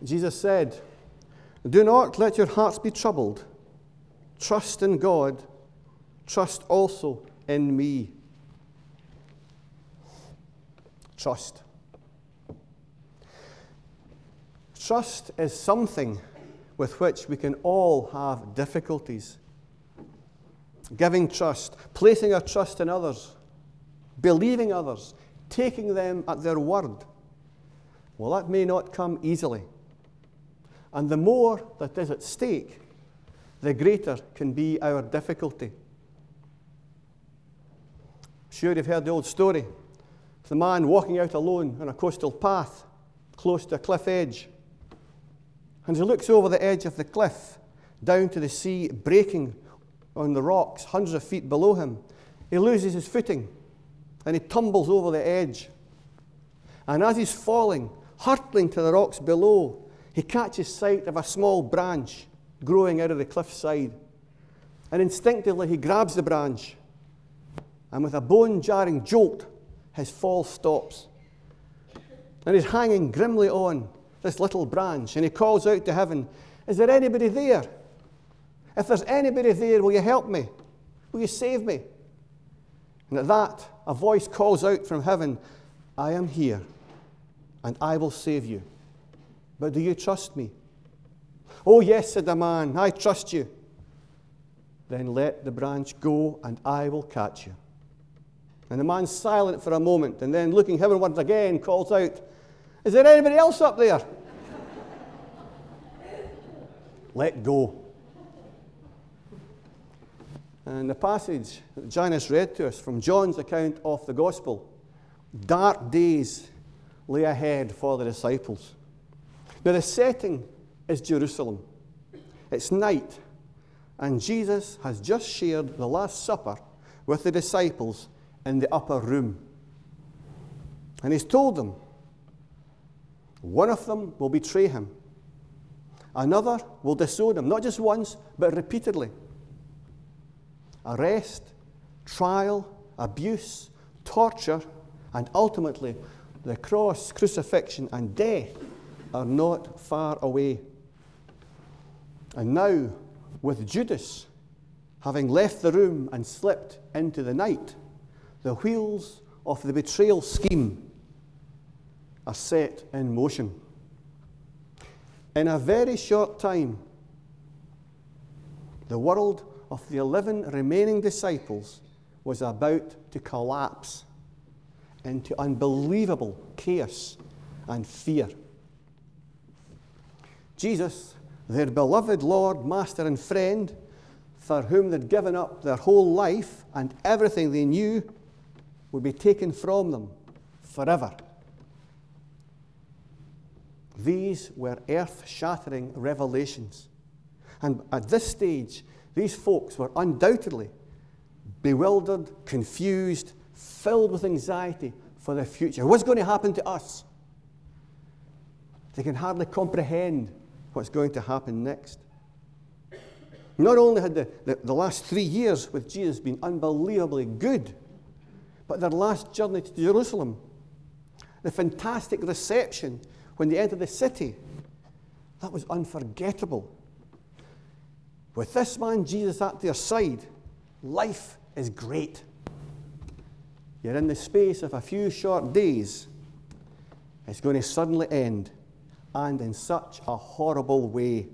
Jesus said, "Do not let your hearts be troubled. Trust in God. Trust also in me." Trust. Trust is something with which we can all have difficulties. Giving trust, placing our trust in others, believing others, taking them at their word. Well, that may not come easily. And the more that is at stake, the greater can be our difficulty. I'm sure you've heard the old story of the man walking out alone on a coastal path close to a cliff edge. And he looks over the edge of the cliff down to the sea breaking on the rocks hundreds of feet below him. He loses his footing and he tumbles over the edge. And as he's falling, hurtling to the rocks below, he catches sight of a small branch growing out of the cliffside. And instinctively he grabs the branch. And with a bone-jarring jolt, his fall stops. And he's hanging grimly on this little branch. And he calls out to heaven, "Is there anybody there? If there's anybody there, will you help me? Will you save me?" And at that, a voice calls out from heaven, "I am here, and I will save you. But do you trust me?" "Oh, yes," said the man, "I trust you." "Then let the branch go, and I will catch you." And the man's silent for a moment, and then looking heavenwards again, calls out, "Is there anybody else up there?" Let go. And the passage that Janice read to us from John's account of the gospel, dark days lay ahead for the disciples. Now the setting is Jerusalem. It's night, and Jesus has just shared the Last Supper with the disciples in the upper room. And he's told them, one of them will betray him. Another will disown him, not just once, but repeatedly. Arrest, trial, abuse, torture, and ultimately the cross, crucifixion, and death are not far away. And now, with Judas having left the room and slipped into the night, the wheels of the betrayal scheme are set in motion. In a very short time, the world of the 11 remaining disciples was about to collapse into unbelievable chaos and fear. Jesus, their beloved Lord, Master, and friend, for whom they'd given up their whole life and everything they knew, would be taken from them forever. These were earth-shattering revelations. And at this stage, these folks were undoubtedly bewildered, confused, filled with anxiety for the future. What's going to happen to us? They can hardly comprehend what's going to happen next. Not only had the last 3 years with Jesus been unbelievably good, but their last journey to Jerusalem, the fantastic reception when they entered the city, that was unforgettable. With this man Jesus at their side, life is great. Yet in the space of a few short days, it's going to suddenly end, and in such a horrible way.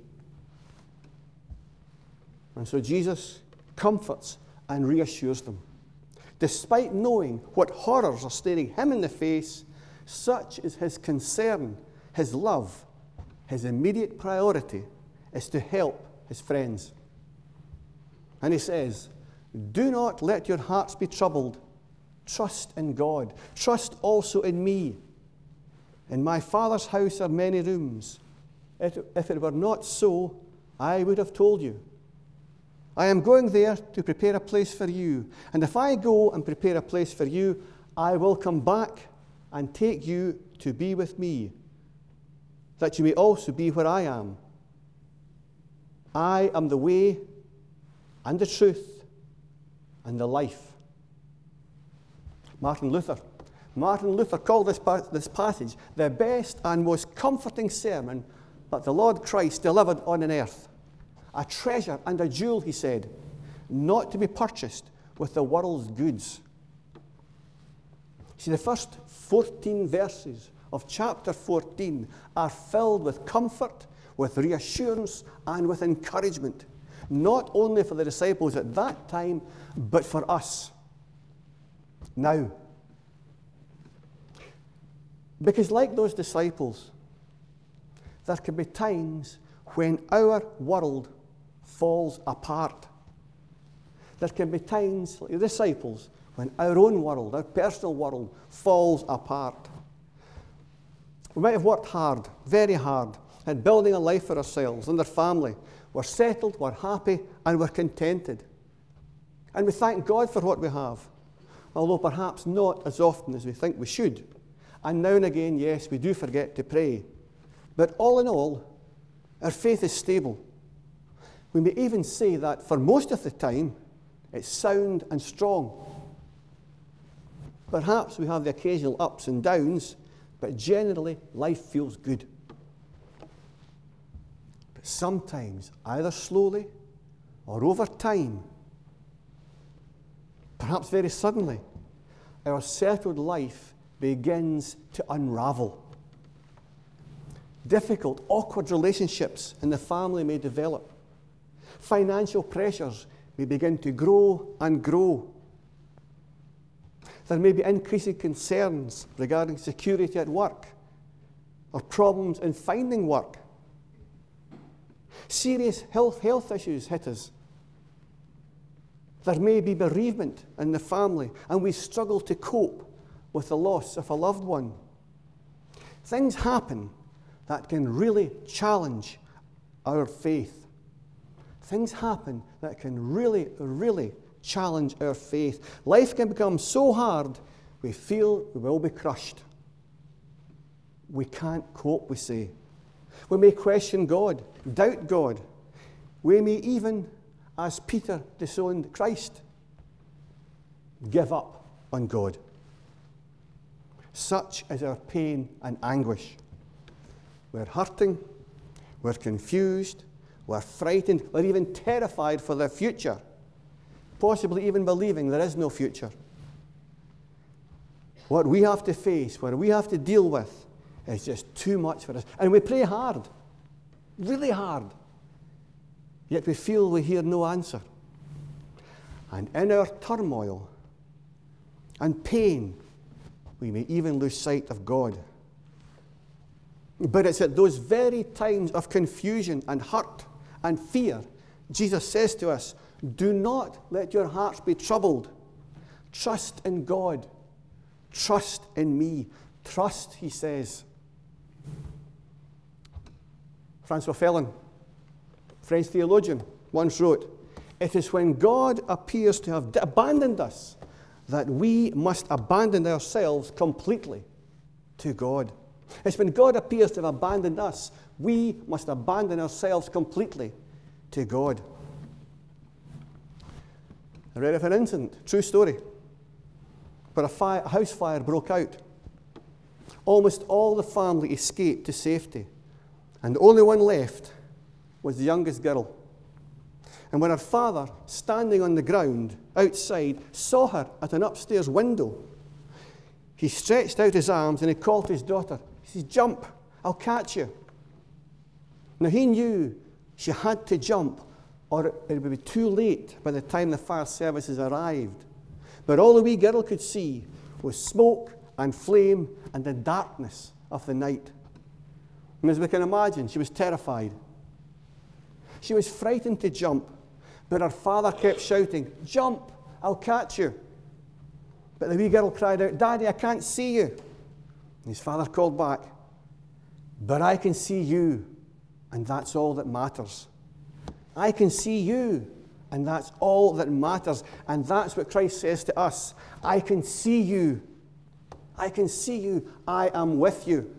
And so Jesus comforts and reassures them. Despite knowing what horrors are staring him in the face, such is his concern, his love, his immediate priority is to help his friends. And he says, "Do not let your hearts be troubled. Trust in God. Trust also in me. In my Father's house are many rooms. If it were not so, I would have told you. I am going there to prepare a place for you. And if I go and prepare a place for you, I will come back and take you to be with me, that you may also be where I am. I am the way and the truth and the life." Martin Luther called this passage the best and most comforting sermon that the Lord Christ delivered on an earth, a treasure and a jewel, he said, not to be purchased with the world's goods. See, the first 14 verses of chapter 14 are filled with comfort, with reassurance, and with encouragement, not only for the disciples at that time, but for us now. Because like those disciples, there can be times when our world falls apart. There can be times, like the disciples, when our own world, our personal world, falls apart. We might have worked hard, very hard, at building a life for ourselves and our family. We're settled, we're happy, and we're contented. And we thank God for what we have, although perhaps not as often as we think we should. And now and again, yes, we do forget to pray. But all in all, our faith is stable. We may even say that for most of the time, it's sound and strong. Perhaps we have the occasional ups and downs, but generally life feels good. But sometimes, either slowly or over time, perhaps very suddenly, our settled life begins to unravel. Difficult, awkward relationships in the family may develop. Financial pressures may begin to grow and grow. There may be increasing concerns regarding security at work or problems in finding work. Serious health issues hit us. There may be bereavement in the family, and we struggle to cope with the loss of a loved one. Things happen that can really challenge our faith. Things happen that can really, really challenge our faith. Life can become so hard, we feel we will be crushed. We can't cope, we say. We may question God, doubt God. We may even, as Peter disowned Christ, give up on God. Such is our pain and anguish. We're hurting, we're confused, we're frightened, we're even terrified for the future, possibly even believing there is no future. What we have to face, what we have to deal with, is just too much for us. And we pray hard, really hard, yet we feel we hear no answer. And in our turmoil and pain, we may even lose sight of God. But it's at those very times of confusion and hurt and fear, Jesus says to us, do not let your hearts be troubled. Trust in God. Trust in me. Trust, he says. Francois Fellon, French theologian, once wrote, it is when God appears to have abandoned us that we must abandon ourselves completely to God. It's when God appears to have abandoned us, we must abandon ourselves completely to God. I read of an incident, true story, where a house fire broke out. Almost all the family escaped to safety, and the only one left was the youngest girl. And when her father, standing on the ground outside, saw her at an upstairs window, he stretched out his arms and he called to his daughter. He says, jump, I'll catch you. Now he knew she had to jump or it would be too late by the time the fire services arrived. But all the wee girl could see was smoke and flame and the darkness of the night. And as we can imagine, she was terrified. She was frightened to jump, but her father kept shouting, jump, I'll catch you. But the wee girl cried out, Daddy, I can't see you. And his father called back, but I can see you, and that's all that matters. I can see you, and that's all that matters. And that's what Christ says to us. I can see you. I can see you. I am with you.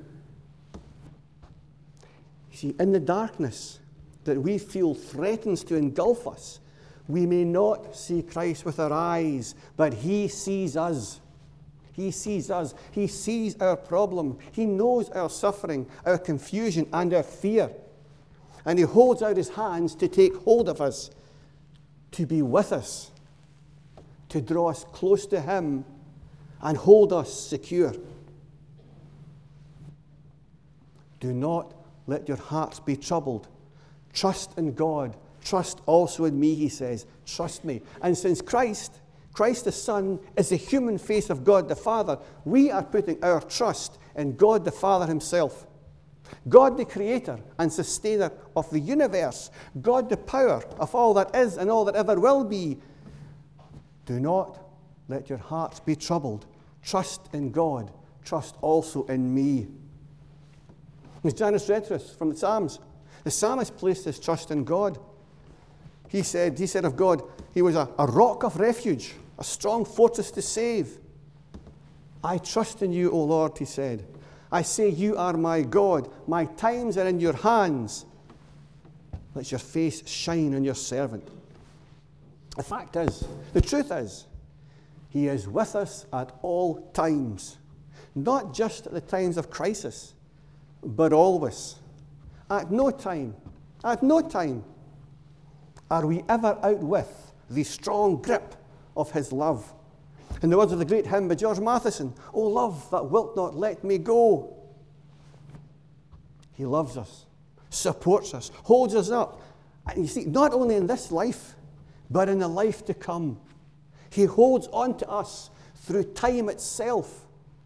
See, in the darkness that we feel threatens to engulf us, we may not see Christ with our eyes, but he sees us. He sees us. He sees our problem. He knows our suffering, our confusion, and our fear. And he holds out his hands to take hold of us, to be with us, to draw us close to him and hold us secure. Do not let your hearts be troubled. Trust in God. Trust also in me, he says. Trust me. And since Christ the Son, is the human face of God the Father, we are putting our trust in God the Father himself. God the creator and sustainer of the universe. God the power of all that is and all that ever will be. Do not let your hearts be troubled. Trust in God. Trust also in me. As Janice read to us from the Psalms, the psalmist placed his trust in God. He said of God, he was a rock of refuge, a strong fortress to save. I trust in you, O Lord, he said. I say you are my God. My times are in your hands. Let your face shine on your servant. The fact is, the truth is, he is with us at all times. Not just at the times of crisis, but always. At no time are we ever out with the strong grip of his love. In the words of the great hymn by George Matheson, O love that wilt not let me go. He loves us, supports us, holds us up. And you see, not only in this life, but in the life to come. He holds on to us through time itself.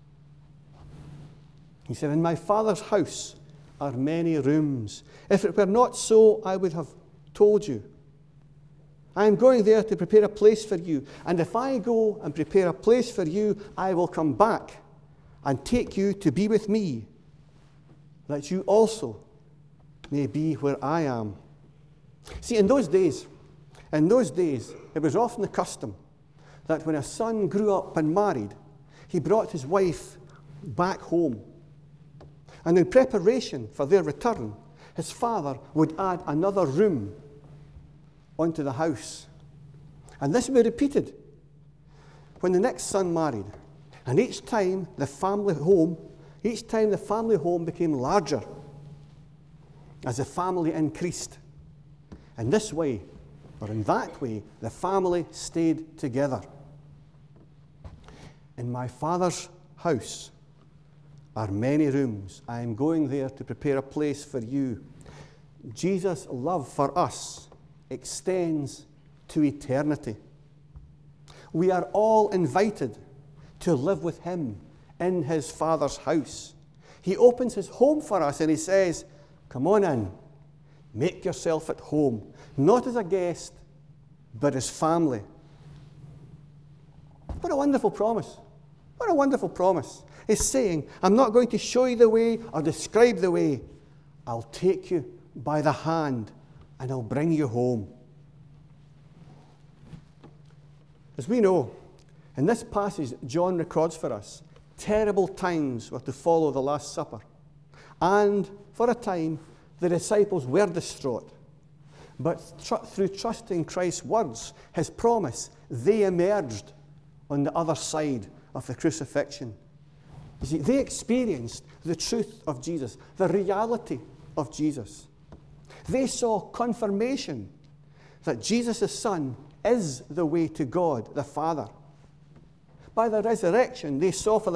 He said, in my Father's house are many rooms. If it were not so, I would have told you. I am going there to prepare a place for you. And if I go and prepare a place for you, I will come back and take you to be with me, that you also may be where I am. See, in those days, it was often the custom that when a son grew up and married, he brought his wife back home. And in preparation for their return, his father would add another room onto the house. And this would be repeated when the next son married. And each time the family home became larger as the family increased. And this way, or in that way, the family stayed together. In my Father's house are many rooms. I am going there to prepare a place for you. Jesus' love for us extends to eternity. We are all invited to live with him in his Father's house. He opens his home for us and he says, come on in, make yourself at home, not as a guest, but as family. What a wonderful promise. What a wonderful promise. He's saying, I'm not going to show you the way or describe the way. I'll take you by the hand and I'll bring you home. As we know, in this passage John records for us, terrible times were to follow the Last Supper. And for a time, the disciples were distraught. But through trusting Christ's words, his promise, they emerged on the other side of the crucifixion. You see, they experienced the truth of Jesus, the reality of Jesus. They saw confirmation that Jesus, the Son, is the way to God, the Father. By the resurrection, they saw for